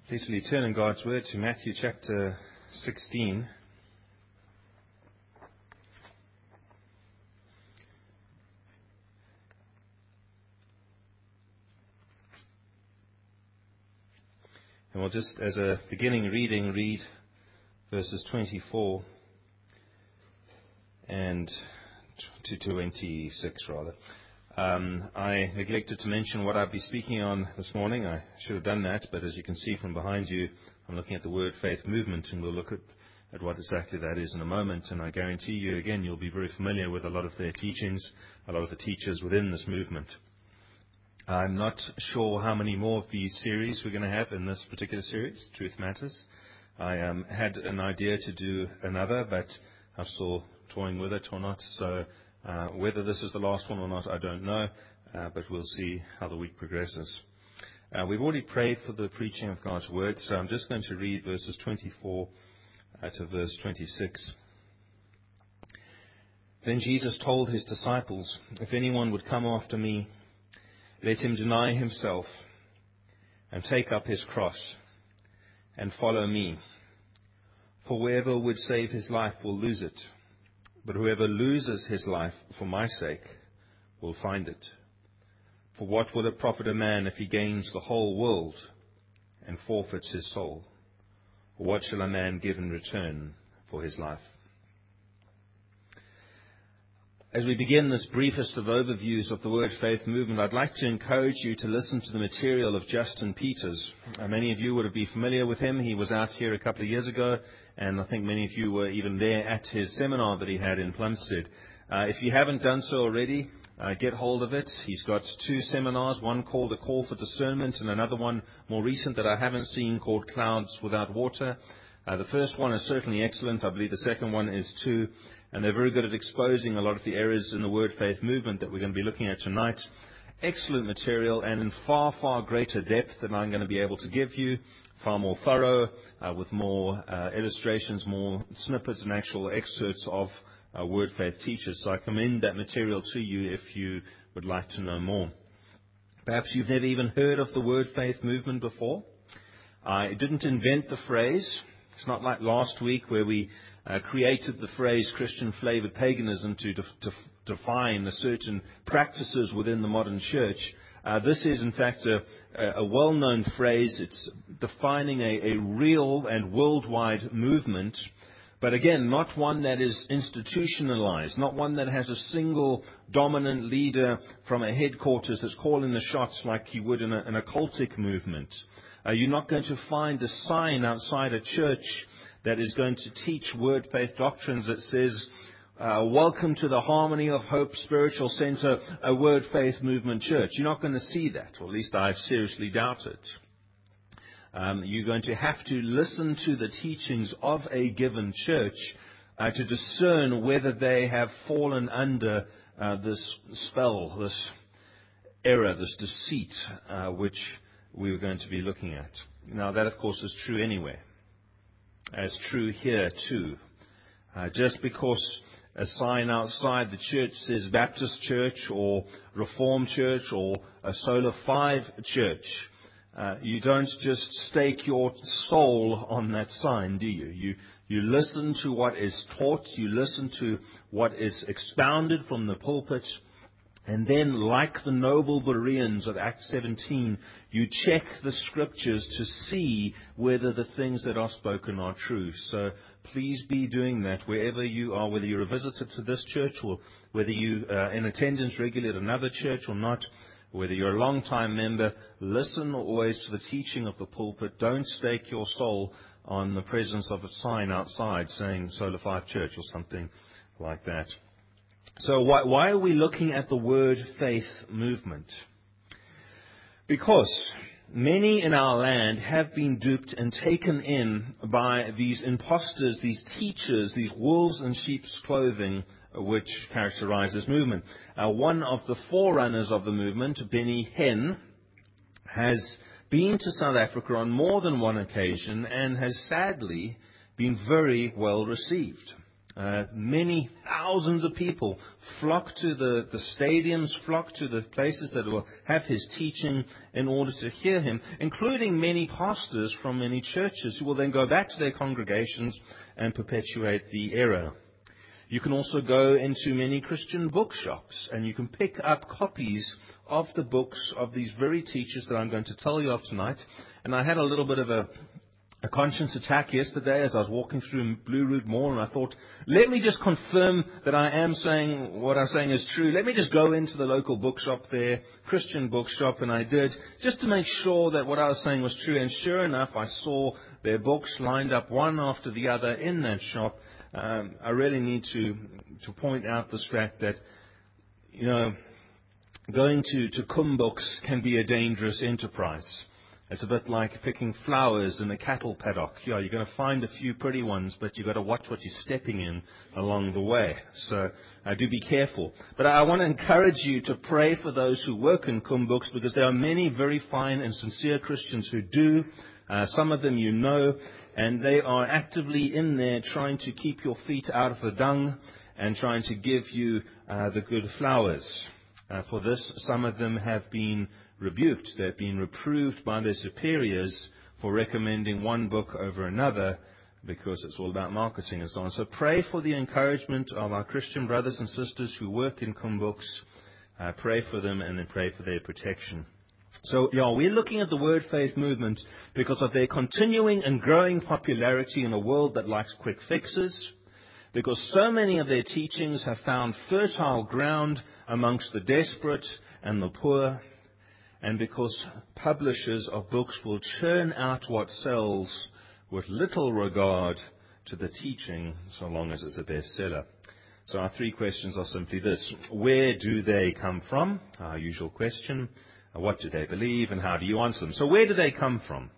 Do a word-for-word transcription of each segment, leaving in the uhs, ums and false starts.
Please will you turn in God's Word to Matthew chapter sixteen. And we'll just, as a beginning reading, read verses twenty-four and to twenty-six, rather. Um, I neglected to mention what I'd be speaking on this morning. I should have done that, but as you can see from behind you, I'm looking at the Word Faith Movement, and we'll look at, at what exactly that is in a moment. And I guarantee you, again, you'll be very familiar with a lot of their teachings, a lot of the teachers within this movement. I'm not sure how many more of these series we're going to have in this particular series, Truth Matters. I um, had an idea to do another, but I'm still toying with it or not, so Uh, whether this is the last one or not, I don't know, uh, but we'll see how the week progresses. Uh, we've already prayed for the preaching of God's Word, so I'm just going to read verses twenty-four uh, to verse twenty-six. Then Jesus told his disciples, "If anyone would come after me, let him deny himself and take up his cross and follow me. For whoever would save his life will lose it. But whoever loses his life for my sake will find it. For what will it profit a man if he gains the whole world and forfeits his soul? Or what shall a man give in return for his life?" As we begin this briefest of overviews of the Word Faith Movement, I'd like to encourage you to listen to the material of Justin Peters. Uh, many of you would be familiar with him. He was out here a couple of years ago, and I think many of you were even there at his seminar that he had in Plumstead. Uh, if you haven't done so already, uh, get hold of it. He's got two seminars, one called A Call for Discernment and another one more recent that I haven't seen called Clouds Without Water. Uh, the first one is certainly excellent. I believe the second one is too. And they're very good at exposing a lot of the areas in the Word Faith Movement that we're going to be looking at tonight. Excellent material, and in far, far greater depth than I'm going to be able to give you. Far more thorough, uh, with more uh, illustrations, more snippets and actual excerpts of uh, Word Faith teachers. So I commend that material to you if you would like to know more. Perhaps you've never even heard of the Word Faith Movement before. I didn't invent the phrase. It's not like last week where we uh, created the phrase Christian-flavored paganism to def- to define the certain practices within the modern church. Uh, this is, in fact, a, a well-known phrase. It's defining a, a real and worldwide movement, but again, not one that is institutionalized, not one that has a single dominant leader from a headquarters that's calling the shots like you would in a, in a cultic movement. Uh, you're not going to find a sign outside a church that is going to teach Word Faith doctrines that says, uh, "Welcome to the Harmony of Hope Spiritual Center, a Word Faith Movement church." You're not going to see that, or at least I seriously doubt it. Um, you're going to have to listen to the teachings of a given church uh, to discern whether they have fallen under uh, this spell, this error, this deceit, uh, which we were going to be looking at. Now, that, of course, is true anywhere. It's true here, too. Uh, just because a sign outside the church says Baptist Church or Reformed Church or a Solar Five Church, uh, you don't just stake your soul on that sign, do you? You you listen to what is taught, you listen to what is expounded from the pulpit, and then, like the noble Bereans of Acts seventeen, you check the Scriptures to see whether the things that are spoken are true. So please be doing that wherever you are, whether you're a visitor to this church or whether you are in attendance regularly at another church or not, whether you're a long-time member. Listen always to the teaching of the pulpit. Don't stake your soul on the presence of a sign outside saying Solar Five Church or something like that. So why, why are we looking at the Word Faith Movement? Because many in our land have been duped and taken in by these imposters, these teachers, these wolves in sheep's clothing, which characterize this movement. Uh, one of the forerunners of the movement, Benny Hinn, has been to South Africa on more than one occasion and has sadly been very well received. Uh, many thousands of people flock to the, the stadiums, flock to the places that will have his teaching in order to hear him, including many pastors from many churches who will then go back to their congregations and perpetuate the error. You can also go into many Christian bookshops and you can pick up copies of the books of these very teachers that I'm going to tell you of tonight. And I had a little bit of a A conscience attack yesterday as I was walking through Blue Route Mall, and I thought, let me just confirm that I am saying what I'm saying is true. Let me just go into the local bookshop there, Christian bookshop, and I did, just to make sure that what I was saying was true. And sure enough, I saw their books lined up one after the other in that shop. Um, I really need to to point out this fact that, you know, going to, to Kumbooks can be a dangerous enterprise. It's a bit like picking flowers in a cattle paddock. Yeah, you're going to find a few pretty ones, but you've got to watch what you're stepping in along the way. So uh, do be careful. But I want to encourage you to pray for those who work in Kumbooks, because there are many very fine and sincere Christians who do. Uh, some of them you know, and they are actively in there trying to keep your feet out of the dung and trying to give you uh, the good flowers. Uh, for this, some of them have been rebuked. They've been reproved by their superiors for recommending one book over another, because it's all about marketing and so on. So pray for the encouragement of our Christian brothers and sisters who work in Kumbooks. Uh, pray for them and then pray for their protection. So, yeah, we're looking at the Word Faith movement because of their continuing and growing popularity in a world that likes quick fixes, because so many of their teachings have found fertile ground amongst the desperate and the poor, and because publishers of books will churn out what sells with little regard to the teaching, so long as it's a bestseller. So our three questions are simply this. Where do they come from? Our usual question. What do they believe, and how do you answer them? So where do they come from?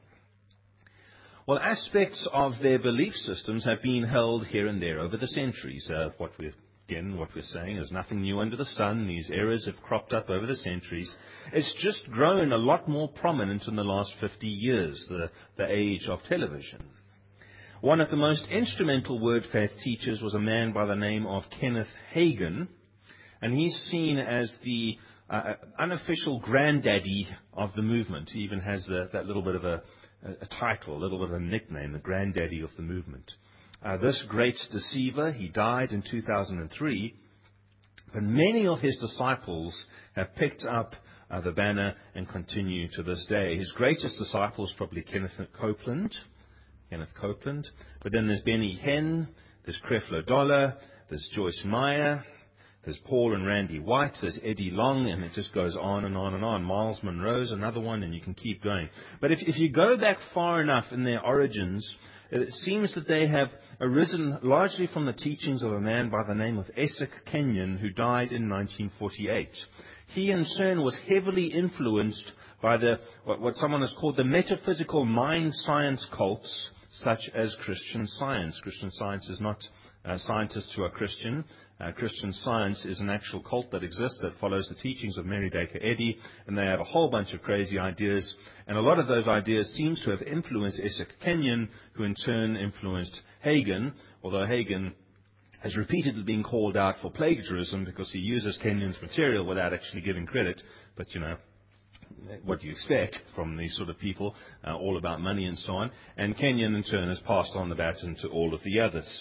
Well, aspects of their belief systems have been held here and there over the centuries. Uh, what we're Again, what we're saying is nothing new under the sun. These errors have cropped up over the centuries. It's just grown a lot more prominent in the last fifty years, the, the age of television. One of the most instrumental Word Faith teachers was a man by the name of Kenneth Hagin, and he's seen as the uh, unofficial granddaddy of the movement. He even has a, that little bit of a, a title, a little bit of a nickname, the granddaddy of the movement. Uh, this great deceiver, he died in two thousand three, but many of his disciples have picked up uh, the banner and continue to this day. His greatest disciple is probably Kenneth Copeland, Kenneth Copeland, but then there's Benny Hinn, there's Creflo Dollar, there's Joyce Meyer, there's Paul and Randy White, there's Eddie Long, and it just goes on and on and on. Miles Monroe's another one, and you can keep going. But if, if you go back far enough in their origins, it seems that they have arisen largely from the teachings of a man by the name of Esek Kenyon, who died in nineteen forty-eight. He in turn was heavily influenced by the what, what someone has called the metaphysical mind science cults, such as Christian Science. Christian Science is not uh, scientists who are Christian. Uh, Christian Science is an actual cult that exists that follows the teachings of Mary Baker Eddy, and they have a whole bunch of crazy ideas. And a lot of those ideas seems to have influenced Esek Kenyon, who in turn influenced Hagin, although Hagin has repeatedly been called out for plagiarism because he uses Kenyon's material without actually giving credit. But, you know, what do you expect from these sort of people, uh, all about money and so on. And Kenyon, in turn, has passed on the baton to all of the others.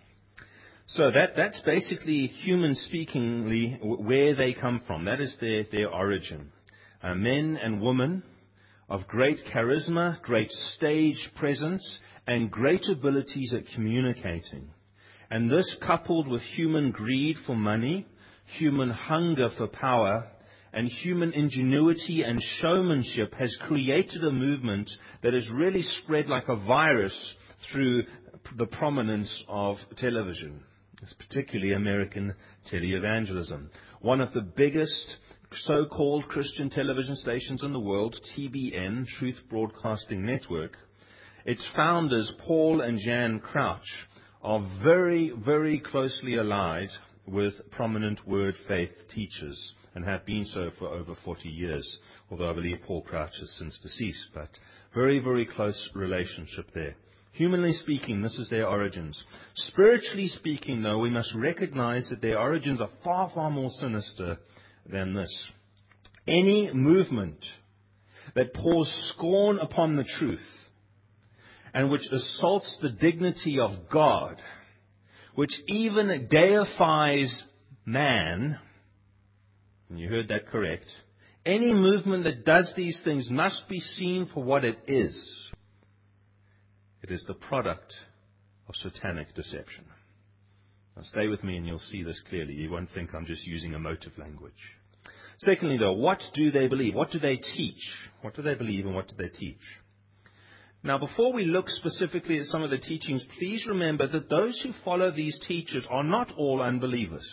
So that, that's basically, human speakingly, where they come from. That is their, their origin. Uh, men and women of great charisma, great stage presence, and great abilities at communicating. And this, coupled with human greed for money, human hunger for power, and human ingenuity and showmanship, has created a movement that has really spread like a virus through the prominence of television. It's particularly American televangelism. One of the biggest so-called Christian television stations in the world, T B N, Truth Broadcasting Network, its founders, Paul and Jan Crouch, are very, very closely allied with prominent Word Faith teachers and have been so for over forty years, although I believe Paul Crouch has since deceased, but very, very close relationship there. Humanly speaking, this is their origins. Spiritually speaking, though, we must recognize that their origins are far, far more sinister than this. Any movement that pours scorn upon the truth and which assaults the dignity of God, which even deifies man, and you heard that correct, any movement that does these things must be seen for what it is. It is the product of satanic deception. Now stay with me and you'll see this clearly. You won't think I'm just using emotive language. Secondly, though, what do they believe? What do they teach? What do they believe and what do they teach? Now, before we look specifically at some of the teachings, please remember that those who follow these teachers are not all unbelievers.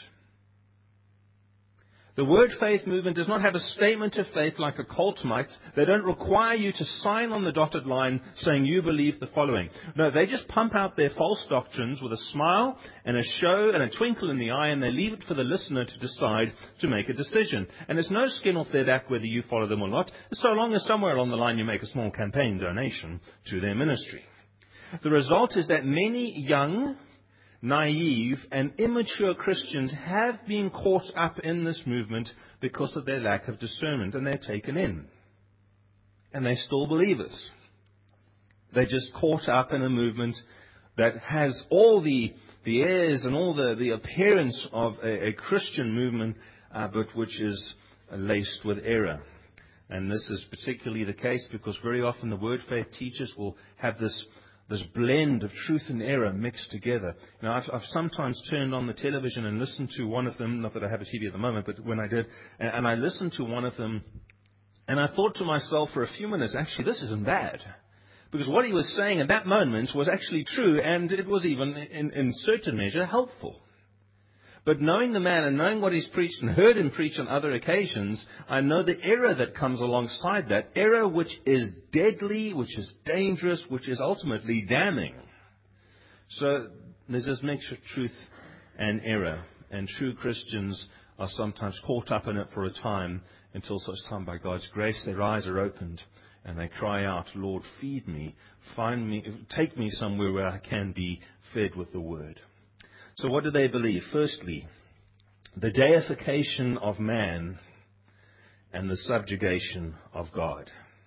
The Word Faith movement does not have a statement of faith like a cult might. They don't require you to sign on the dotted line saying you believe the following. No, they just pump out their false doctrines with a smile and a show and a twinkle in the eye, and they leave it for the listener to decide to make a decision. And there's no skin off their back whether you follow them or not, so long as somewhere along the line you make a small campaign donation to their ministry. The result is that many young, naive and immature Christians have been caught up in this movement because of their lack of discernment, and they're taken in. And they're still believers. They're just caught up in a movement that has all the, the airs and all the, the appearance of a, a Christian movement, uh, but which is laced with error. And this is particularly the case because very often the Word Faith teachers will have this This blend of truth and error mixed together. Now, I've, I've sometimes turned on the television and listened to one of them, not that I have a T V at the moment, but when I did, and, and I listened to one of them, and I thought to myself for a few minutes, actually, this isn't bad. Because what he was saying at that moment was actually true, and it was even, in, in certain measure, helpful. But knowing the man and knowing what he's preached and heard him preach on other occasions, I know the error that comes alongside that. Error which is deadly, which is dangerous, which is ultimately damning. So there's this mixture of truth and error. And true Christians are sometimes caught up in it for a time until such time by God's grace their eyes are opened and they cry out, Lord, feed me, find me, take me somewhere where I can be fed with the Word. So what do they believe? Firstly, the deification of man and the subjugation of God.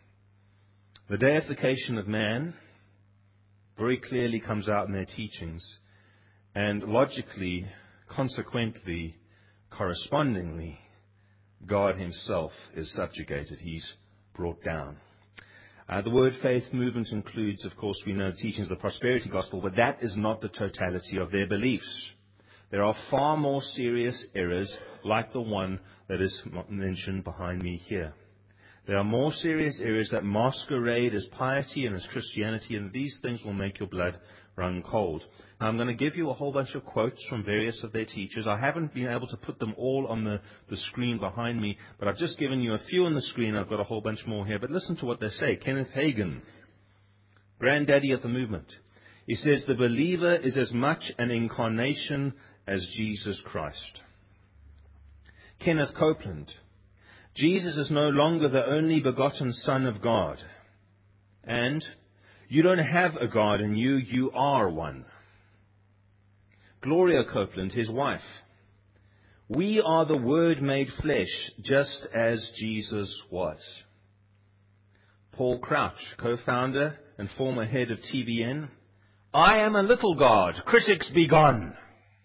The deification of man very clearly comes out in their teachings, and logically, consequently, correspondingly, God himself is subjugated. He's brought down. Uh, the Word Faith movement includes, of course, we know the teachings of the prosperity gospel, but that is not the totality of their beliefs. There are far more serious errors like the one that is mentioned behind me here. There are more serious errors that masquerade as piety and as Christianity, and these things will make your blood run cold. Now, I'm going to give you a whole bunch of quotes from various of their teachers. I haven't been able to put them all on the, the screen behind me, but I've just given you a few on the screen. I've got a whole bunch more here. But listen to what they say. Kenneth Hagin, granddaddy of the movement. He says, the believer is as much an incarnation as Jesus Christ. Kenneth Copeland, Jesus is no longer the only begotten Son of God. And you don't have a God in you, you are one. Gloria Copeland, his wife. We are the Word made flesh, just as Jesus was. Paul Crouch, co-founder and former head of T B N. I am a little God, critics be gone.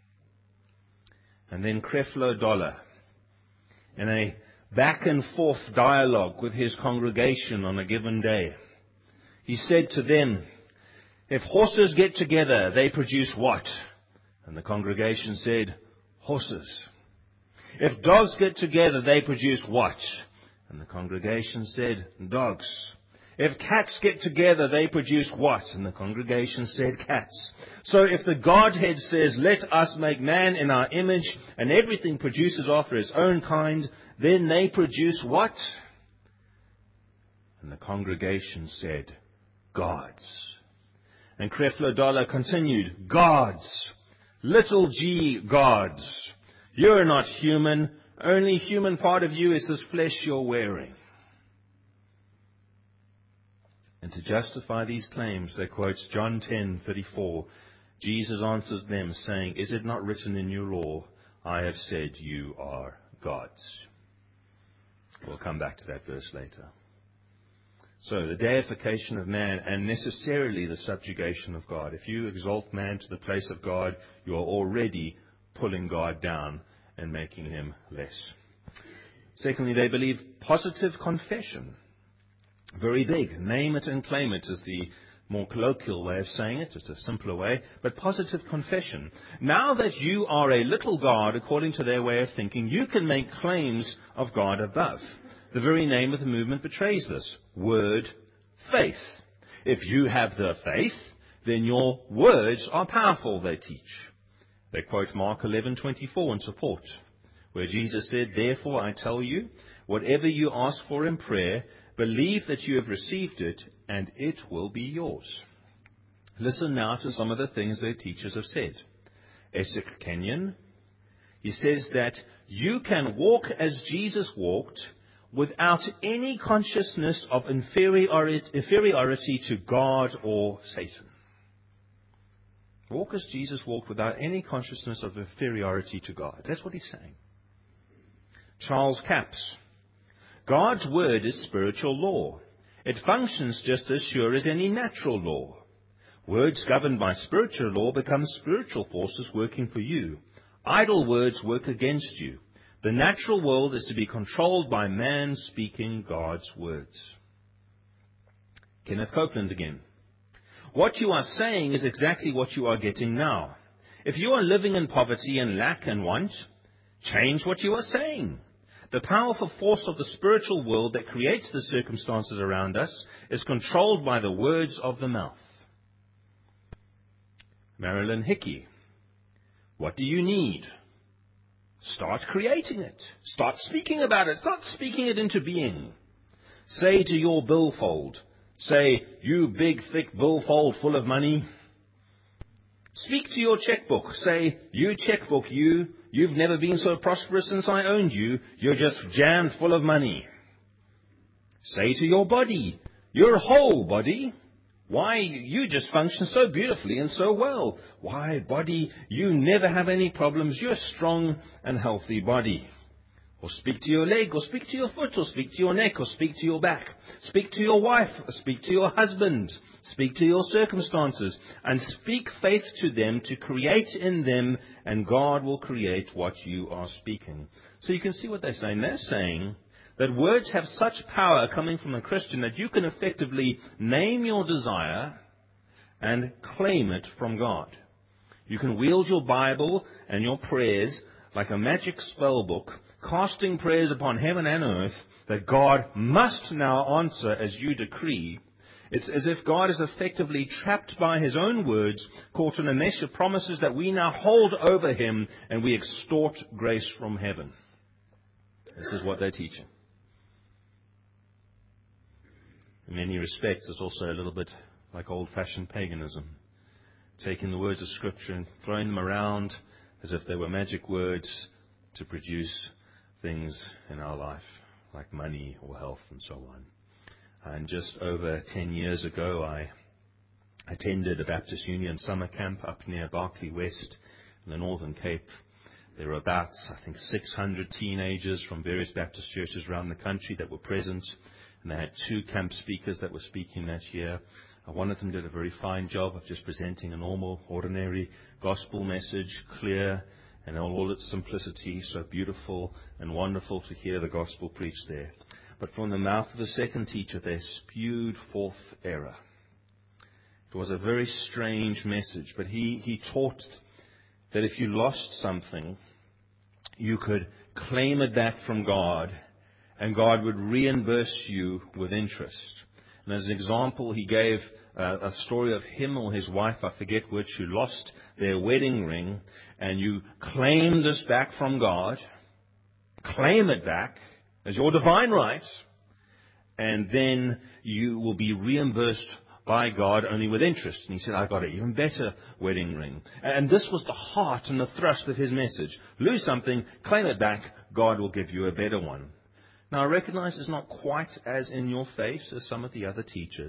And then Creflo Dollar, in a back and forth dialogue with his congregation on a given day. He said to them, if horses get together, they produce what? And the congregation said, horses. If dogs get together, they produce what? And the congregation said, dogs. If cats get together, they produce what? And the congregation said, cats. So if the Godhead says, let us make man in our image, and everything produces after its own kind, then they produce what? And the congregation said, gods. And Creflo Dollar continued, gods. Little g gods. You're not human. Only human part of you is this flesh you're wearing. And to justify these claims, they quote John ten thirty-four. Jesus answers them, saying, "Is it not written in your law, I have said you are gods?" We'll come back to that verse later. So, the deification of man and necessarily the subjugation of God. If you exalt man to the place of God, you are already pulling God down and making him less. Secondly, they believe positive confession. Very big. Name it and claim it is the more colloquial way of saying it, just a simpler way, but positive confession. Now that you are a little God, according to their way of thinking, you can make claims of God above. The very name of the movement betrays this. Word, faith. If you have the faith, then your words are powerful, they teach. They quote Mark eleven twenty-four in support, where Jesus said, "Therefore I tell you, whatever you ask for in prayer, believe that you have received it, and it will be yours." Listen now to some of the things their teachers have said. Esek Kenyon, he says that you can walk as Jesus walked without any consciousness of inferiority to God or Satan. Walk as Jesus walked without any consciousness of inferiority to God. That's what he's saying. Charles Capps, God's word is spiritual law. It functions just as sure as any natural law. Words governed by spiritual law become spiritual forces working for you. Idle words work against you. The natural world is to be controlled by man speaking God's words. Kenneth Copeland again. What you are saying is exactly what you are getting now. If you are living in poverty and lack and want, change what you are saying. The powerful force of the spiritual world that creates the circumstances around us is controlled by the words of the mouth. Marilyn Hickey. What do you need? Start creating it. Start speaking about it. Start speaking it into being. Say to your billfold, say, "You big, thick billfold full of money." Speak to your checkbook. Say, "You checkbook, you, you've never been so prosperous since I owned you. You're just jammed full of money." Say to your body, "Your whole body. Why, you just function so beautifully and so well. Why, body, you never have any problems. You're a strong and healthy body." Or speak to your leg, or speak to your foot, or speak to your neck, or speak to your back. Speak to your wife, or speak to your husband. Speak to your circumstances, and speak faith to them to create in them, and God will create what you are speaking. So you can see what they're saying. They're saying that words have such power coming from a Christian that you can effectively name your desire and claim it from God. You can wield your Bible and your prayers like a magic spell book, casting prayers upon heaven and earth that God must now answer as you decree. It's as if God is effectively trapped by his own words, caught in a mesh of promises that we now hold over him, and we extort grace from heaven. This is what they're teaching. In many respects, it's also a little bit like old-fashioned paganism, taking the words of Scripture and throwing them around as if they were magic words to produce things in our life, like money or health and so on. And just over ten years ago, I attended a Baptist Union summer camp up near Berkeley West in the Northern Cape. There were about, I think, six hundred teenagers from various Baptist churches around the country that were present. And they had two camp speakers that were speaking that year. Uh, one of them did a very fine job of just presenting a normal, ordinary gospel message, clear and all its simplicity, so beautiful and wonderful to hear the gospel preached there. But from the mouth of the second teacher, they spewed forth error. It was a very strange message, but he, he taught that if you lost something, you could claim it back from God, and God would reimburse you with interest. And as an example, he gave uh, a story of him or his wife, I forget which, who lost their wedding ring, and you claim this back from God, claim it back as your divine right, and then you will be reimbursed by God only with interest. And he said, "I got an even better wedding ring." And this was the heart and the thrust of his message. Lose something, claim it back, God will give you a better one. Now, I recognize it's not quite as in your face as some of the other teachers,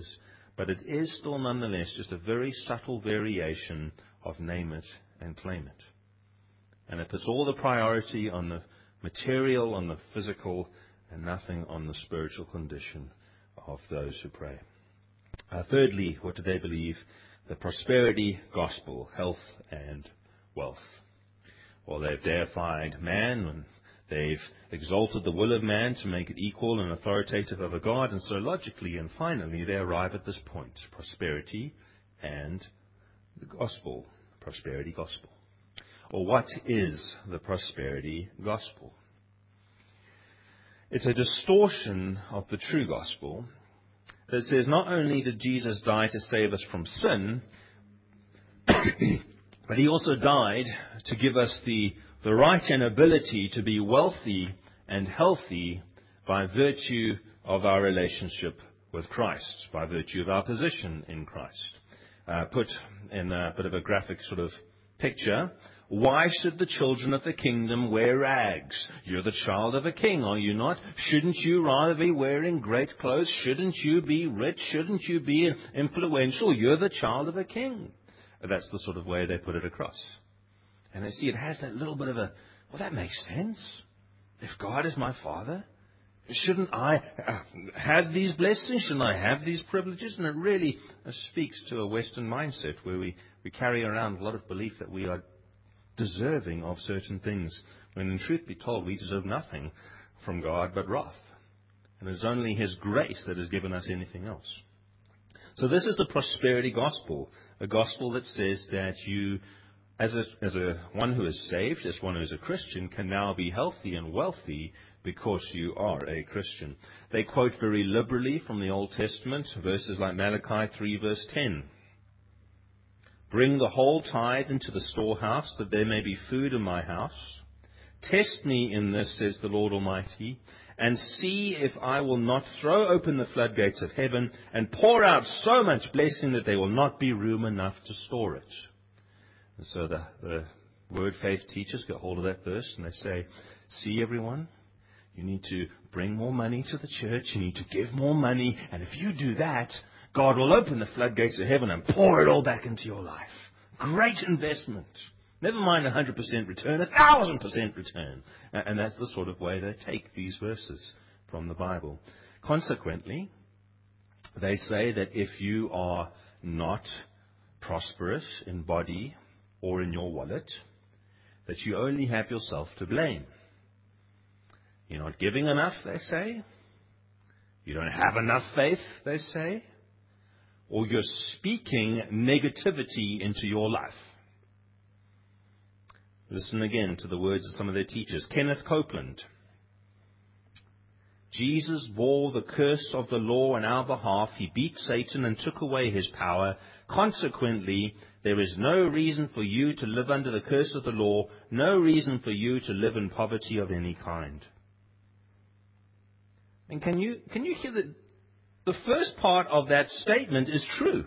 But it is still nonetheless just a very subtle variation of name it and claim it. And it puts all the priority on the material, on the physical, and nothing on the spiritual condition of those who pray. Uh, thirdly, what do they believe? The prosperity gospel, health and wealth. Well, they've deified man, and they've exalted the will of man to make it equal and authoritative over God, and so logically and finally they arrive at this point, prosperity and the gospel, prosperity gospel. Or what is the prosperity gospel? It's a distortion of the true gospel that says not only did Jesus die to save us from sin, but he also died to give us the, the right and ability to be wealthy and healthy by virtue of our relationship with Christ, by virtue of our position in Christ. Uh, put in a bit of a graphic sort of picture, why should the children of the kingdom wear rags? You're the child of a king, are you not? Shouldn't you rather be wearing great clothes? Shouldn't you be rich? Shouldn't you be influential? You're the child of a king. That's the sort of way they put it across. And they see it has that little bit of a, well, that makes sense. If God is my father, shouldn't I have these blessings? Shouldn't I have these privileges? And it really speaks to a Western mindset where we, we carry around a lot of belief that we are deserving of certain things, when in truth be told, we deserve nothing from God but wrath. And it is only His grace that has given us anything else. So this is the prosperity gospel, a gospel that says that you, as a, as a one who is saved, as one who is a Christian, can now be healthy and wealthy because you are a Christian. They quote very liberally from the Old Testament, verses like Malachi three verse ten. Bring the whole tithe into the storehouse, that there may be food in my house. Test me in this, says the Lord Almighty, and see if I will not throw open the floodgates of heaven and pour out so much blessing that there will not be room enough to store it. And so the, the Word Faith teachers get hold of that verse and they say, see everyone, you need to bring more money to the church, you need to give more money, and if you do that, God will open the floodgates of heaven and pour it all back into your life. Great investment. Never mind a hundred percent return, a thousand percent return. And that's the sort of way they take these verses from the Bible. Consequently, they say that if you are not prosperous in body or in your wallet, that you only have yourself to blame. You're not giving enough, they say. You don't have enough faith, they say. Or you're speaking negativity into your life. Listen again to the words of some of their teachers. Kenneth Copeland. Jesus bore the curse of the law on our behalf. He beat Satan and took away his power. Consequently, there is no reason for you to live under the curse of the law, no reason for you to live in poverty of any kind. And can you, can you hear that? The first part of that statement is true.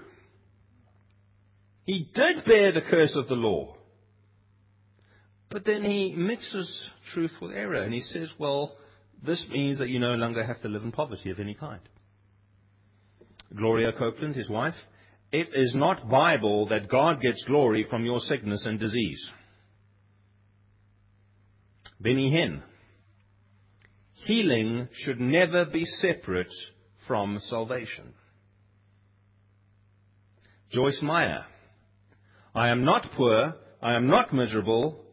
He did bear the curse of the law. But then he mixes truth with error. And he says, well, this means that you no longer have to live in poverty of any kind. Gloria Copeland, his wife, it is not Bible that God gets glory from your sickness and disease. Benny Hinn, healing should never be separate from salvation. Joyce Meyer, I am not poor, I am not miserable,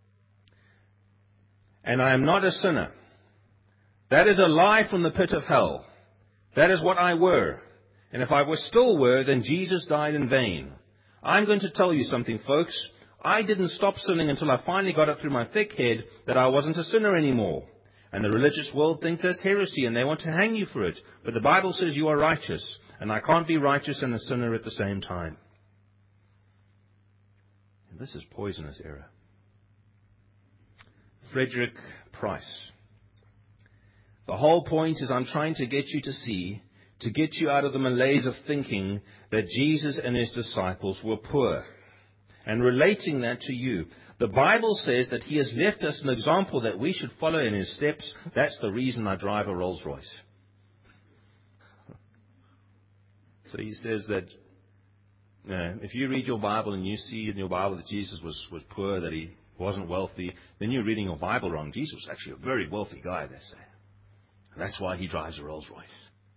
and I am not a sinner. That is a lie from the pit of hell. That is what I were. And if I were still were, then Jesus died in vain. I'm going to tell you something, folks. I didn't stop sinning until I finally got it through my thick head that I wasn't a sinner anymore. And the religious world thinks that's heresy, and they want to hang you for it. But the Bible says you are righteous, and I can't be righteous and a sinner at the same time. And this is poisonous error. Frederick Price. The whole point is I'm trying to get you to see, to get you out of the malaise of thinking that Jesus and his disciples were poor, and relating that to you. The Bible says that he has left us an example that we should follow in his steps. That's the reason I drive a Rolls Royce. So he says that uh, if you read your Bible and you see in your Bible that Jesus was, was poor, that he wasn't wealthy, then you're reading your Bible wrong. Jesus was actually a very wealthy guy, they say. And that's why he drives a Rolls Royce.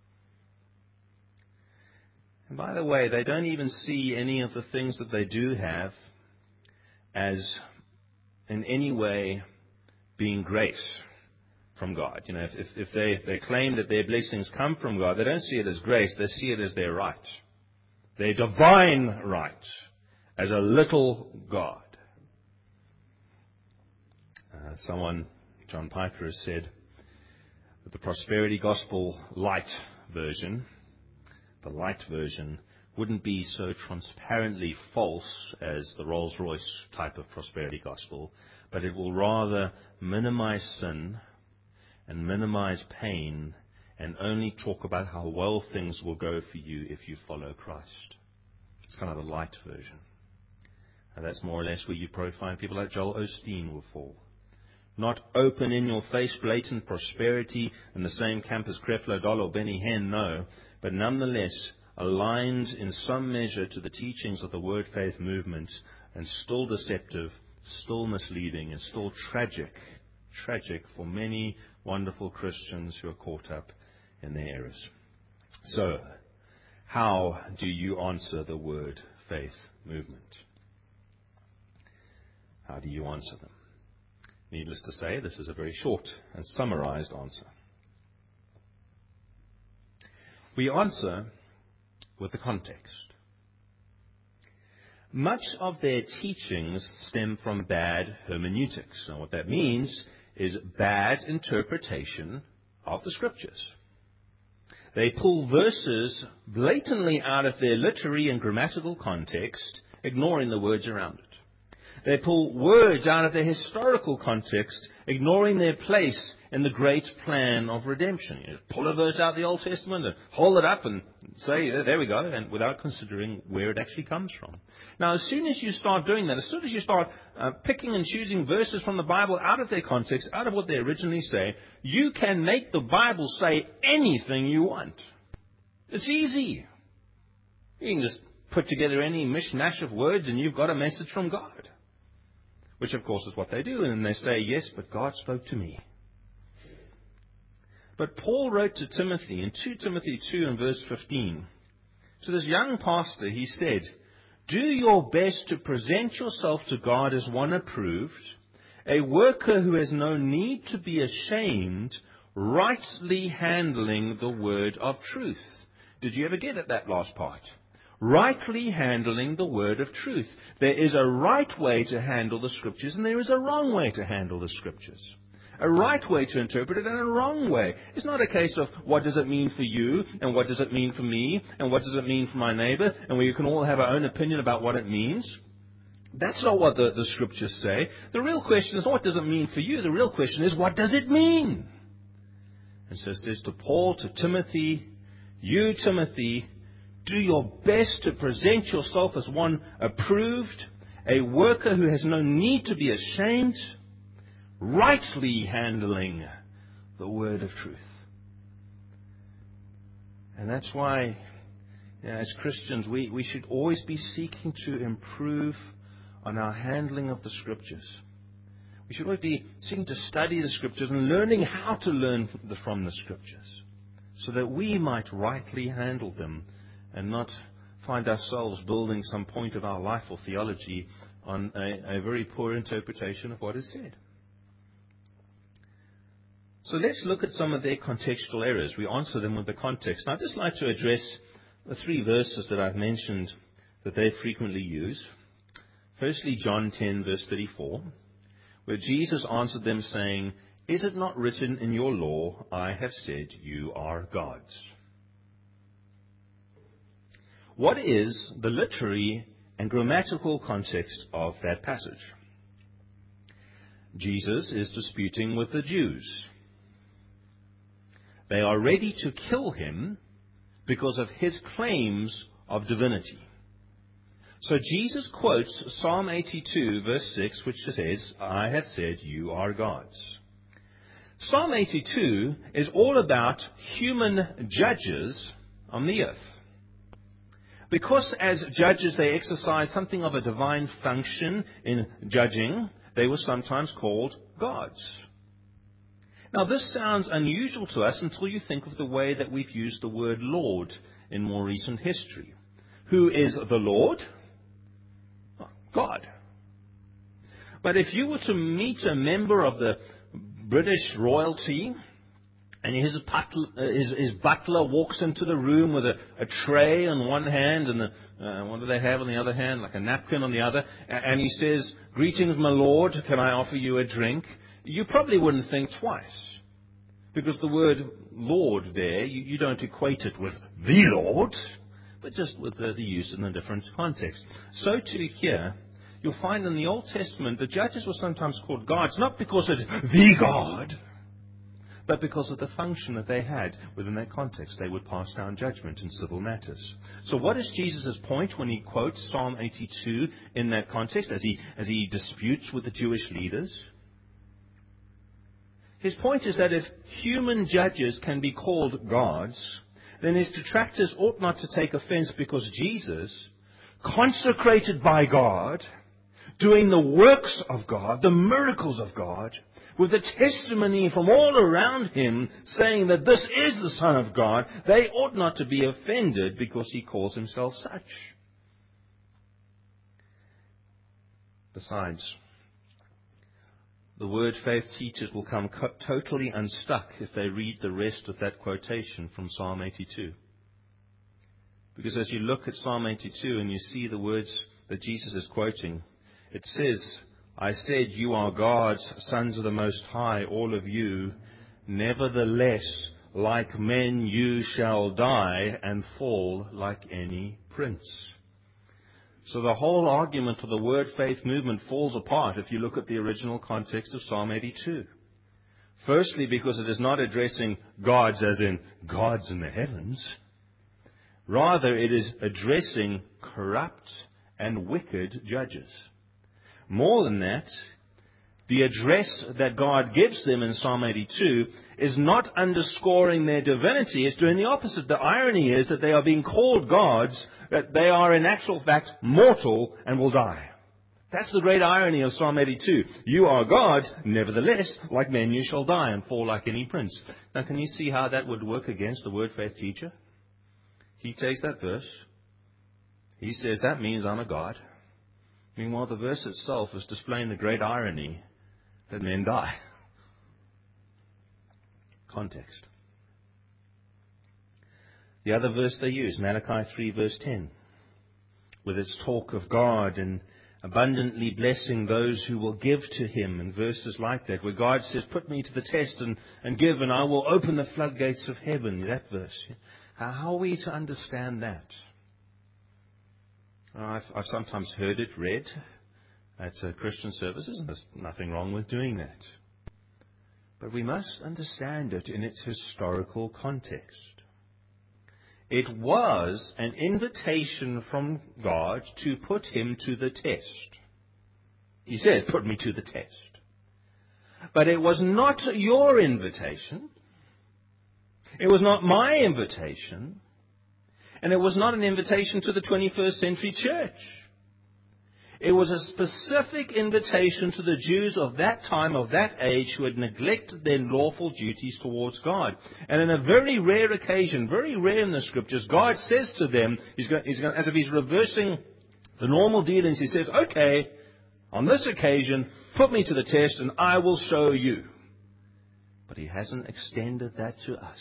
And by the way, they don't even see any of the things that they do have as in any way being grace from God. You know, if, if, if they, if they claim that their blessings come from God, they don't see it as grace, they see it as their right. Their divine right as a little God. Uh, someone, John Piper, has said that the prosperity gospel light version, the light version, wouldn't be so transparently false as the Rolls-Royce type of prosperity gospel, but it will rather minimize sin and minimize pain and only talk about how well things will go for you if you follow Christ. It's kind of the light version. And that's more or less where you probably find people like Joel Osteen will fall. Not open in your face, blatant prosperity in the same camp as Creflo Dollar or Benny Hinn, no, but nonetheless aligned in some measure to the teachings of the Word Faith movement, and still deceptive, still misleading, and still tragic, tragic for many wonderful Christians who are caught up in their errors. So, how do you answer the Word Faith movement? How do you answer them? Needless to say, this is a very short and summarized answer. We answer with the context. Much of their teachings stem from bad hermeneutics. Now, what that means is bad interpretation of the Scriptures. They pull verses blatantly out of their literary and grammatical context, ignoring the words around it. They pull words out of their historical context, ignoring their place in the great plan of redemption. You pull a verse out of the Old Testament and hold it up and say, there we go, and without considering where it actually comes from. Now, as soon as you start doing that, as soon as you start uh, picking and choosing verses from the Bible out of their context, out of what they originally say, you can make the Bible say anything you want. It's easy. You can just put together any mishmash of words and you've got a message from God. Which, of course, is what they do. And they say, yes, but God spoke to me. But Paul wrote to Timothy in Second Timothy two and verse fifteen. To this young pastor, he said, do your best to present yourself to God as one approved, a worker who has no need to be ashamed, rightly handling the word of truth. Did you ever get at that last part? Rightly handling the word of truth. There is a right way to handle the Scriptures, and there is a wrong way to handle the Scriptures. A right way to interpret it and a wrong way. It's not a case of what does it mean for you, and what does it mean for me, and what does it mean for my neighbor, and we can all have our own opinion about what it means. That's not what the, the Scriptures say. The real question is not what does it mean for you. The real question is what does it mean? And so it says to Paul, to Timothy, you, Timothy, do your best to present yourself as one approved, a worker who has no need to be ashamed, rightly handling the word of truth. And that's why, you know, as Christians, we, we should always be seeking to improve on our handling of the Scriptures. We should always be seeking to study the Scriptures and learning how to learn from the Scriptures so that we might rightly handle them and not find ourselves building some point of our life or theology on a, a very poor interpretation of what is said. So let's look at some of their contextual errors. We answer them with the context. Now, I'd just like to address the three verses that I've mentioned that they frequently use. Firstly, John ten, verse thirty-four, where Jesus answered them saying, is it not written in your law, I have said you are gods? What is the literary and grammatical context of that passage? Jesus is disputing with the Jews. They are ready to kill him because of his claims of divinity. So Jesus quotes Psalm eighty-two, verse six, which says, I have said you are gods. Psalm eighty-two is all about human judges on the earth. Because as judges they exercise something of a divine function in judging, they were sometimes called gods. Now this sounds unusual to us until you think of the way that we've used the word Lord in more recent history. Who is the Lord? God. But if you were to meet a member of the British royalty, and his butler, his, his butler walks into the room with a, a tray on one hand and a, uh, what do they have on the other hand? Like a napkin on the other. And he says, "Greetings, my lord, can I offer you a drink?" You probably wouldn't think twice. Because the word Lord there, you, you don't equate it with the Lord, but just with the, the use in a different context. So too here, you'll find in the Old Testament, the judges were sometimes called gods, not because it's the God, but because of the function that they had within that context. They would pass down judgment in civil matters. So what is Jesus' point when he quotes Psalm eighty-two in that context, as he, as he disputes with the Jewish leaders? His point is that if human judges can be called gods, then his detractors ought not to take offense, because Jesus, consecrated by God, doing the works of God, the miracles of God, with the testimony from all around him saying that this is the Son of God, they ought not to be offended because he calls himself such. Besides, the word faith teachers will come co- totally unstuck if they read the rest of that quotation from Psalm eighty-two. Because as you look at Psalm eighty-two and you see the words that Jesus is quoting, it says, "I said, you are gods, sons of the Most High, all of you. Nevertheless, like men you shall die and fall like any prince." So the whole argument of the word faith movement falls apart if you look at the original context of Psalm eighty-two. Firstly, because it is not addressing gods as in gods in the heavens. Rather, it is addressing corrupt and wicked judges. More than that, the address that God gives them in Psalm eighty-two is not underscoring their divinity. It's doing the opposite. The irony is that they are being called gods, that they are in actual fact mortal and will die. That's the great irony of Psalm eighty-two. You are gods, nevertheless, like men you shall die and fall like any prince. Now can you see how that would work against the word faith teacher? He takes that verse. He says, that means I'm a god. Meanwhile, the verse itself is displaying the great irony that men die. Context. The other verse they use, Malachi three verse ten, with its talk of God and abundantly blessing those who will give to him, and verses like that, where God says, put me to the test and, and give, and I will open the floodgates of heaven. That verse. How are we to understand that? I've, I've sometimes heard it read at uh, Christian services, and there's nothing wrong with doing that. But we must understand it in its historical context. It was an invitation from God to put him to the test. He said, put me to the test. But it was not your invitation. It was not my invitation. And it was not an invitation to the twenty-first century church. It was a specific invitation to the Jews of that time, of that age, who had neglected their lawful duties towards God. And in a very rare occasion, very rare in the Scriptures, God says to them, he's going, he's going, as if he's reversing the normal dealings, he says, okay, on this occasion, put me to the test and I will show you. But he hasn't extended that to us.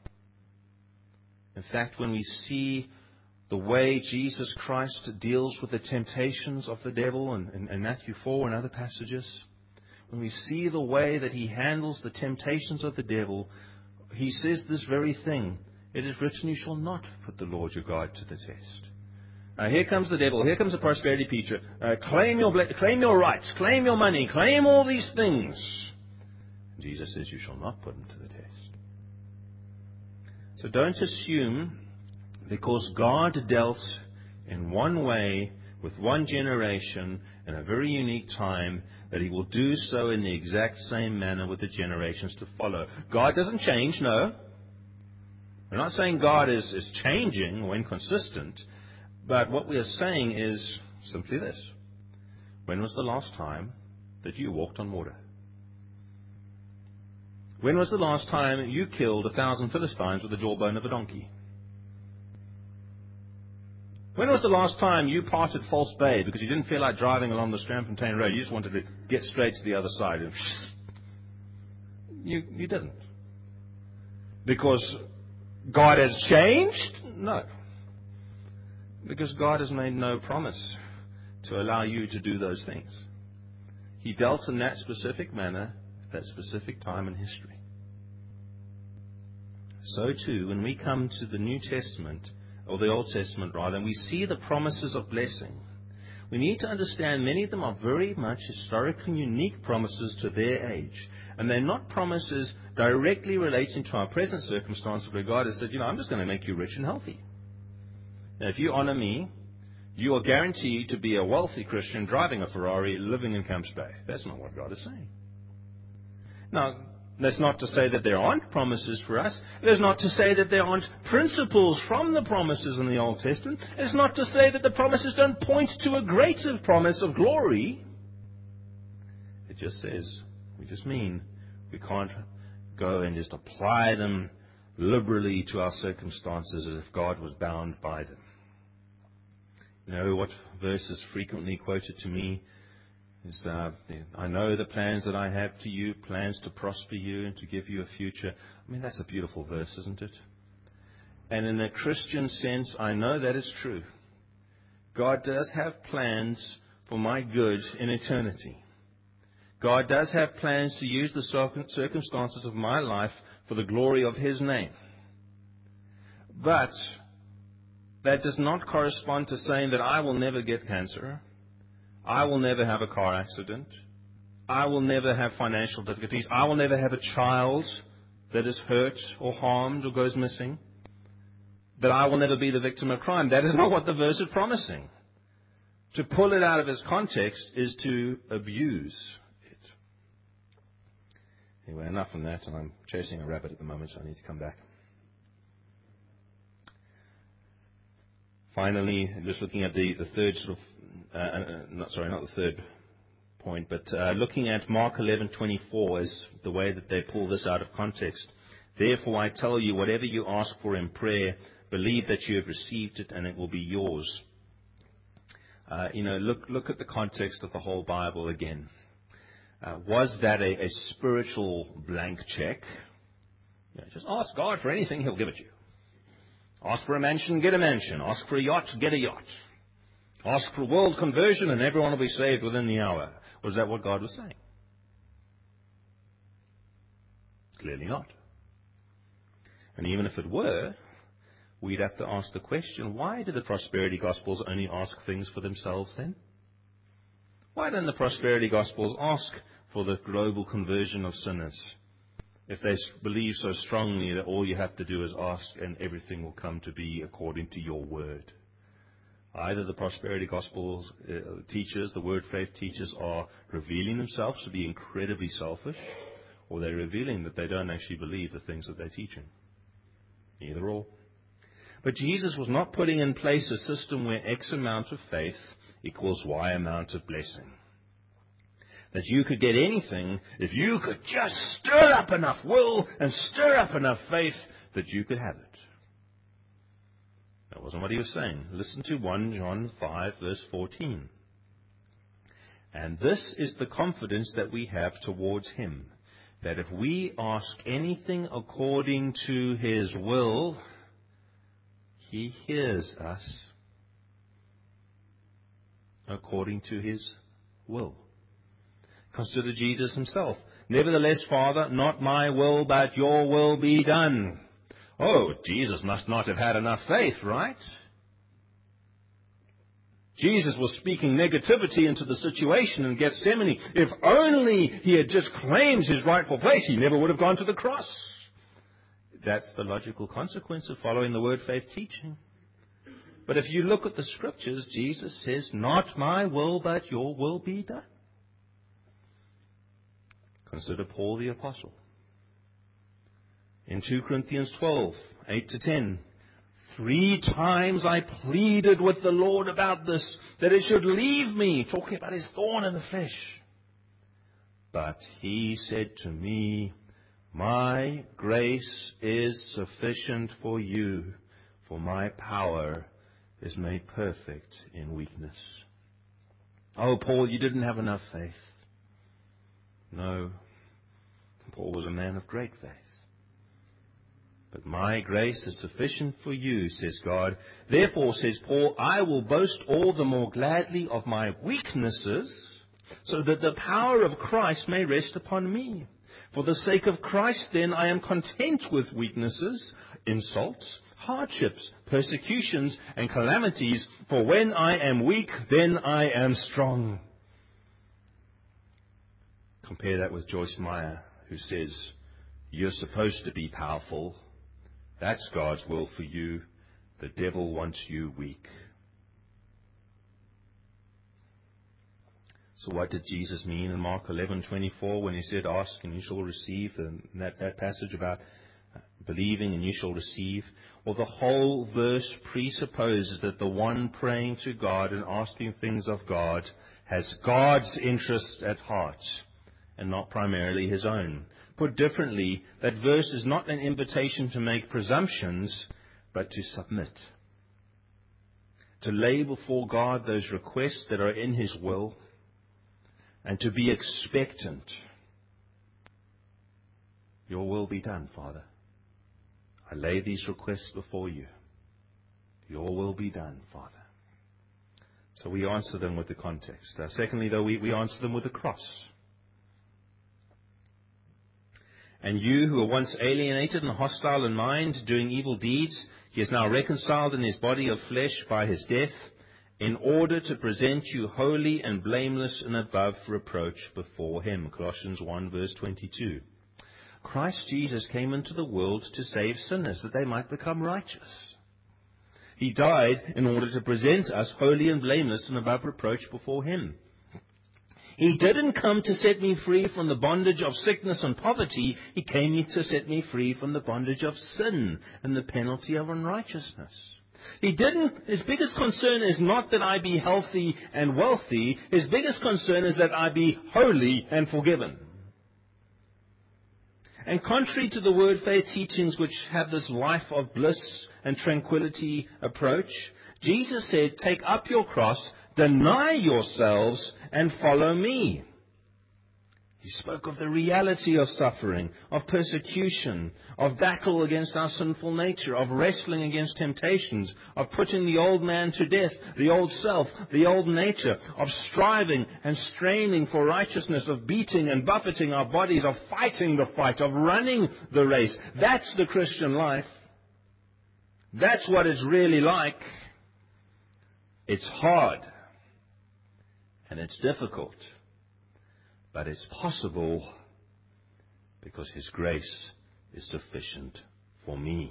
In fact, when we see the way Jesus Christ deals with the temptations of the devil in, in, in Matthew four and other passages, when we see the way that he handles the temptations of the devil, he says this very thing. It is written, you shall not put the Lord your God to the test. Now here comes the devil, here comes the prosperity preacher. Uh, claim your claim your rights, claim your money, claim all these things. Jesus says you shall not put them to the test. So don't assume, because God dealt in one way with one generation in a very unique time, that he will do so in the exact same manner with the generations to follow. God doesn't change, no. We're not saying God is, is changing or inconsistent, But what we are saying is simply this. When was the last time that you walked on water? When was the last time you killed a thousand Philistines with the jawbone of a donkey? When was the last time you parted False Bay because you didn't feel like driving along the Strandfontein Road? You just wanted to get straight to the other side. And you, you didn't. Because God has changed? No. Because God has made no promise to allow you to do those things. He dealt in that specific manner at that specific time in history. So too, when we come to the New Testament, or the Old Testament rather, and we see the promises of blessing, we need to understand many of them are very much historically unique promises to their age. And they're not promises directly relating to our present circumstance where God has said, you know, I'm just going to make you rich and healthy. Now, if you honor me, you are guaranteed to be a wealthy Christian driving a Ferrari, living in Camps Bay. That's not what God is saying. Now, that's not to say that there aren't promises for us. That's not to say that there aren't principles from the promises in the Old Testament. It's not to say that the promises don't point to a greater promise of glory. It just says, we just mean we can't go and just apply them liberally to our circumstances as if God was bound by them. You know what verse is frequently quoted to me? Is, uh, I know the plans that I have to you, plans to prosper you and to give you a future. I mean, that's a beautiful verse, isn't it? And in a Christian sense, I know that is true. God does have plans for my good in eternity. God does have plans to use the circumstances of my life for the glory of His name. But that does not correspond to saying that I will never get cancer. I will never have a car accident. I will never have financial difficulties. I will never have a child that is hurt or harmed or goes missing. That I will never be the victim of crime. That is not what the verse is promising. To pull it out of its context is to abuse it. Anyway, enough on that. And I'm chasing a rabbit at the moment, so I need to come back. Finally, just looking at the, the third sort of Uh, not sorry, not the third point, but uh, looking at Mark eleven twenty-four as the way that they pull this out of context. Therefore, I tell you, whatever you ask for in prayer, believe that you have received it, and it will be yours. Uh, you know, look look at the context of the whole Bible again. Uh, was that a, a spiritual blank check? You know, just ask God for anything; He'll give it you. Ask for a mansion, get a mansion. Ask for a yacht, get a yacht. Ask for world conversion and everyone will be saved within the hour. Was that what God was saying? Clearly not. And even if it were, we'd have to ask the question, why do the prosperity gospels only ask things for themselves then? Why don't the prosperity gospels ask for the global conversion of sinners if they believe so strongly that all you have to do is ask and everything will come to be according to your word? Either the prosperity gospels uh, teachers, the word faith teachers, are revealing themselves to be incredibly selfish, or they're revealing that they don't actually believe the things that they're teaching. Either or. But Jesus was not putting in place a system where X amount of faith equals Y amount of blessing. That you could get anything if you could just stir up enough will and stir up enough faith that you could have it. That wasn't what he was saying. Listen to First John five, verse fourteen. And this is the confidence that we have towards Him, that if we ask anything according to His will, He hears us according to His will. Consider Jesus Himself. Nevertheless, Father, not my will, but your will be done. Oh, Jesus must not have had enough faith, right? Jesus was speaking negativity into the situation in Gethsemane. If only he had just claimed his rightful place, he never would have gone to the cross. That's the logical consequence of following the word faith teaching. But if you look at the scriptures, Jesus says, not my will, but your will be done. Consider Paul the Apostle. In Second Corinthians twelve, eight to ten, Three times I pleaded with the Lord about this, that it should leave me, talking about his thorn in the flesh. But he said to me, my grace is sufficient for you, for my power is made perfect in weakness. Oh, Paul, you didn't have enough faith. No, Paul was a man of great faith. But my grace is sufficient for you, says God. Therefore, says Paul, I will boast all the more gladly of my weaknesses, so that the power of Christ may rest upon me. For the sake of Christ, then, I am content with weaknesses, insults, hardships, persecutions, and calamities. For when I am weak, then I am strong. Compare that with Joyce Meyer, who says, you're supposed to be powerful. That's God's will for you. The devil wants you weak. So what did Jesus mean in Mark eleven twenty-four when he said, ask and you shall receive, and that, that passage about believing and you shall receive? Well, the whole verse presupposes that the one praying to God and asking things of God has God's interest at heart and not primarily his own. Put differently, that verse is not an invitation to make presumptions, but to submit. To lay before God those requests that are in his will, and to be expectant. Your will be done, Father. I lay these requests before you. Your will be done, Father. So we answer them with the context. Uh, secondly, though, we, we answer them with the cross. And you who were once alienated and hostile in mind, doing evil deeds, he is now reconciled in his body of flesh by his death, in order to present you holy and blameless and above reproach before him. Colossians one verse twenty-two. Christ Jesus came into the world to save sinners, that they might become righteous. He died in order to present us holy and blameless and above reproach before him. He didn't come to set me free from the bondage of sickness and poverty. He came to set me free from the bondage of sin and the penalty of unrighteousness. He didn't, his biggest concern is not that I be healthy and wealthy. His biggest concern is that I be holy and forgiven. And contrary to the word faith teachings which have this life of bliss and tranquility approach, Jesus said, take up your cross, deny yourselves, and follow me. He spoke of the reality of suffering, of persecution, of battle against our sinful nature, of wrestling against temptations, of putting the old man to death, the old self, the old nature, of striving and straining for righteousness, of beating and buffeting our bodies, of fighting the fight, of running the race. That's the Christian life. That's what it's really like. It's hard. And it's difficult. But it's possible because his grace is sufficient for me.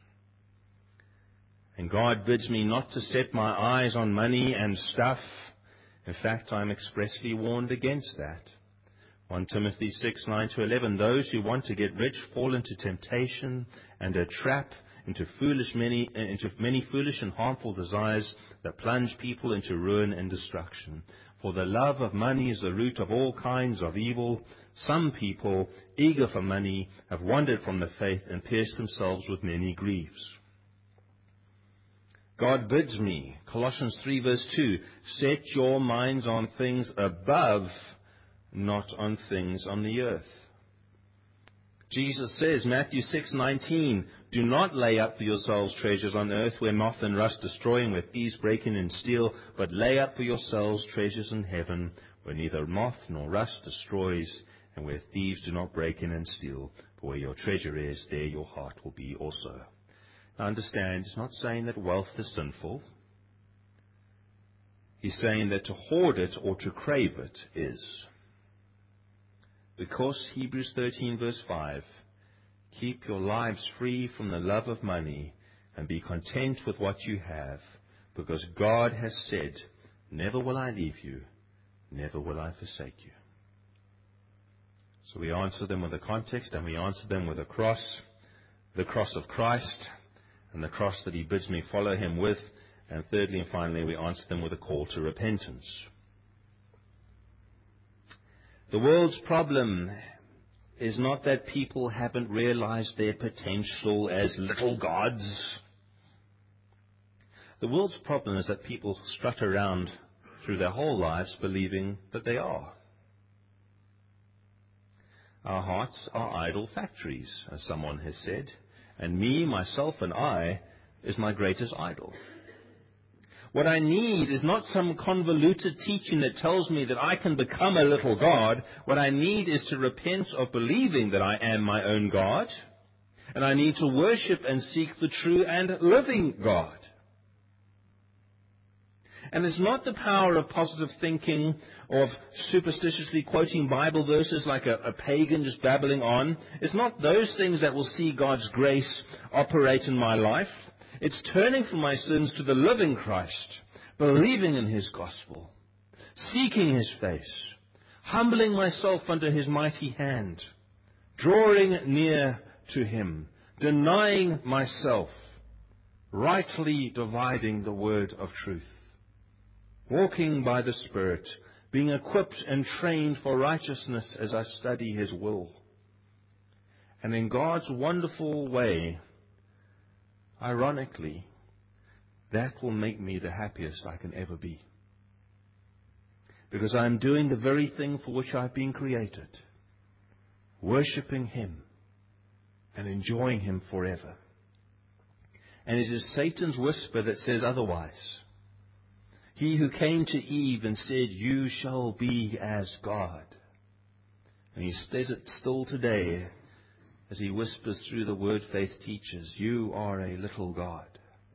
And God bids me not to set my eyes on money and stuff. In fact, I'm expressly warned against that. First Timothy six, nine to eleven, those who want to get rich fall into temptation and a trap, into foolish many, into many foolish and harmful desires that plunge people into ruin and destruction. For the love of money is the root of all kinds of evil. Some people, eager for money, have wandered from the faith and pierced themselves with many griefs. God bids me, Colossians three verse two, set your minds on things above, not on things on the earth. Jesus says, Matthew six nineteen, do not lay up for yourselves treasures on earth where moth and rust destroy and where thieves break in and steal, but lay up for yourselves treasures in heaven where neither moth nor rust destroys and where thieves do not break in and steal. For where your treasure is, there your heart will be also. Now understand, it's not saying that wealth is sinful. He's saying that to hoard it or to crave it is. Because Hebrews thirteen verse five, keep your lives free from the love of money and be content with what you have, because God has said, never will I leave you, never will I forsake you. So we answer them with a context and we answer them with a cross, the cross of Christ, and the cross that he bids me follow him with. And thirdly and finally, we answer them with a call to repentance. The world's problem is not that people haven't realized their potential as little gods. The world's problem is that people strut around through their whole lives believing that they are. Our hearts are idol factories, as someone has said, and me, myself, and I is my greatest idol. What I need is not some convoluted teaching that tells me that I can become a little God. What I need is to repent of believing that I am my own God, and I need to worship and seek the true and living God. And it's not the power of positive thinking or of superstitiously quoting Bible verses like a, a pagan just babbling on. It's not those things that will see God's grace operate in my life. It's turning from my sins to the living Christ, believing in his gospel, seeking his face, humbling myself under his mighty hand, drawing near to him, denying myself, rightly dividing the word of truth, walking by the Spirit, being equipped and trained for righteousness as I study his will. And in God's wonderful way, ironically, that will make me the happiest I can ever be. Because I am doing the very thing for which I've been created, worshipping him and enjoying him forever. And it is Satan's whisper that says otherwise. He who came to Eve and said, "You shall be as God." And he says it still today as he whispers through the word faith teaches, "You are a little God."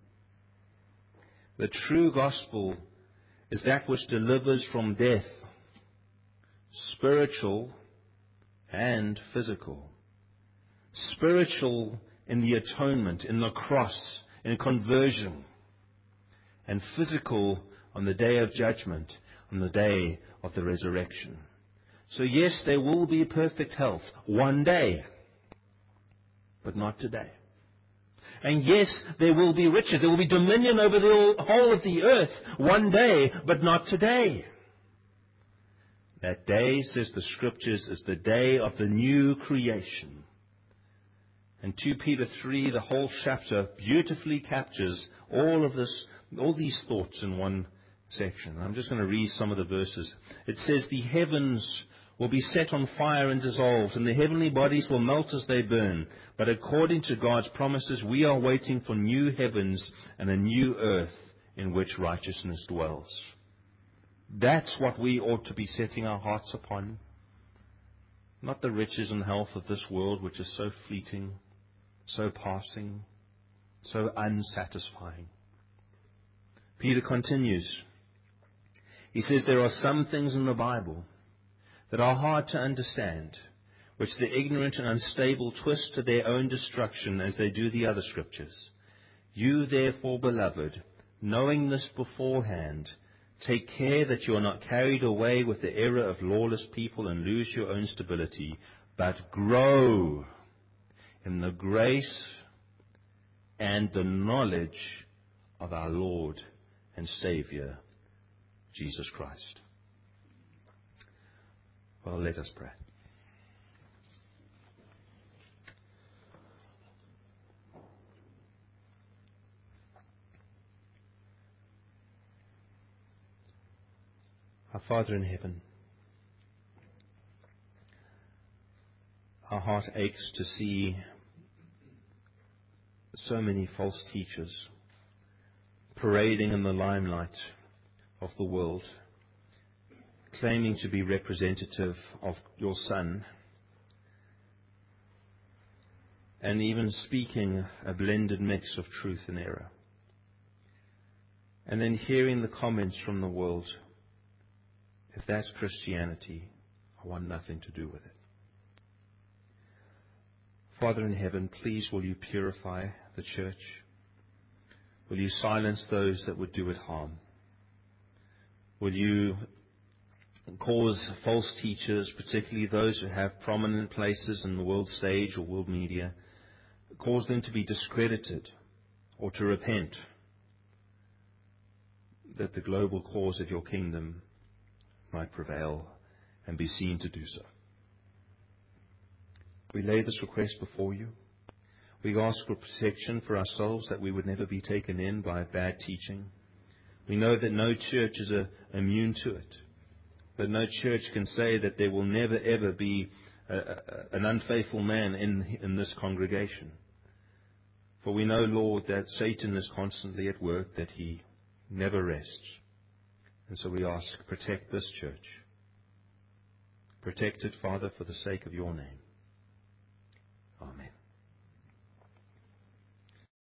The true gospel is that which delivers from death, spiritual and physical. Spiritual in the atonement, in the cross, in conversion, and physical on the day of judgment, on the day of the resurrection. So yes, there will be perfect health one day, but not today. And yes, there will be riches, there will be dominion over the whole of the earth one day, but not today. That day, says the Scriptures, is the day of the new creation. And Second Peter three, the whole chapter, beautifully captures all of this, all these thoughts in one section. I'm just going to read some of the verses. It says, "The heavens will be set on fire and dissolved, and the heavenly bodies will melt as they burn. But according to God's promises, we are waiting for new heavens and a new earth in which righteousness dwells." That's what we ought to be setting our hearts upon. Not the riches and health of this world, which is so fleeting, so passing, so unsatisfying. Peter continues. He says there are some things in the Bible that are hard to understand, which the ignorant and unstable twist to their own destruction as they do the other Scriptures. "You therefore, beloved, knowing this beforehand, take care that you are not carried away with the error of lawless people and lose your own stability, but grow in the grace and the knowledge of our Lord and Savior, Jesus Christ." Well, let us pray. Our Father in heaven, our heart aches to see so many false teachers parading in the limelight of the world, claiming to be representative of your Son, and even speaking a blended mix of truth and error. And then hearing the comments from the world, "If that's Christianity, I want nothing to do with it." Father in heaven, please will you purify the church? Will you silence those that would do it harm? Will you cause false teachers, particularly those who have prominent places in the world stage or world media, cause them to be discredited or to repent, that the global cause of your kingdom might prevail and be seen to do so. We lay this request before you. We ask for protection for ourselves, that we would never be taken in by bad teaching. We know that no church is uh, immune to it, but no church can say that there will never ever be a, a, an unfaithful man in, in this congregation. For we know, Lord, that Satan is constantly at work, that he never rests. And so we ask, protect this church. Protect it, Father, for the sake of your name.